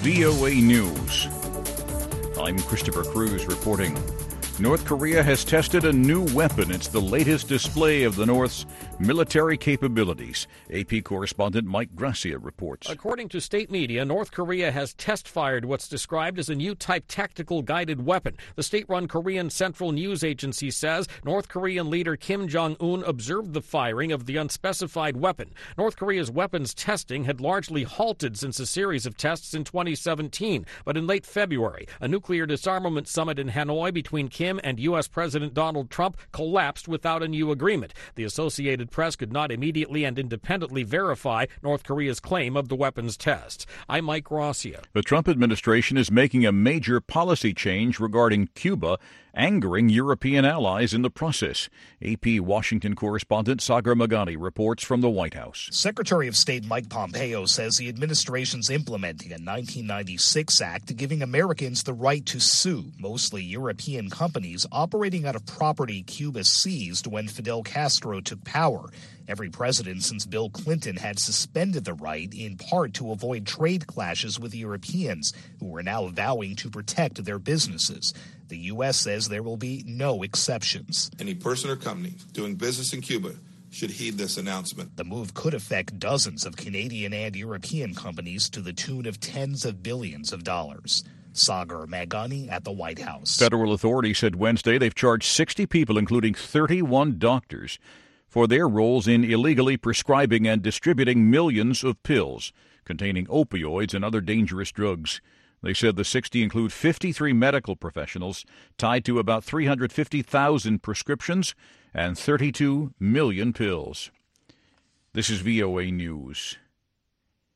VOA News. I'm Christopher Cruz reporting. North Korea has tested a new weapon. It's the latest display of the North's military capabilities. AP correspondent Mike Gracia reports. According to state media, North Korea has test-fired what's described as a new type tactical guided weapon. The state-run Korean Central News Agency says North Korean leader Kim Jong-un observed the firing of the unspecified weapon. North Korea's weapons testing had largely halted since a series of tests in 2017. But in late February, a nuclear disarmament summit in Hanoi between Kim and U.S. President Donald Trump collapsed without a new agreement. The Associated Press could not immediately and independently verify North Korea's claim of the weapons tests. I'm Mike Gracia. The Trump administration is making a major policy change regarding Cuba, angering European allies in the process. AP Washington correspondent Sagar Meghani reports from the White House. Secretary of State Mike Pompeo says the administration's implementing a 1996 act giving Americans the right to sue mostly European companies operating out of property Cuba seized when Fidel Castro took power. Every president since Bill Clinton had suspended the right, in part to avoid trade clashes with Europeans, who were now vowing to protect their businesses. The U.S. says there will be no exceptions. Any person or company doing business in Cuba should heed this announcement. The move could affect dozens of Canadian and European companies to the tune of tens of billions of dollars. Sagar Meghani at the White House. Federal authorities said Wednesday they've charged 60 people, including 31 doctors, for their roles in illegally prescribing and distributing millions of pills containing opioids and other dangerous drugs. They said the 60 include 53 medical professionals tied to about 350,000 prescriptions and 32 million pills. This is VOA News.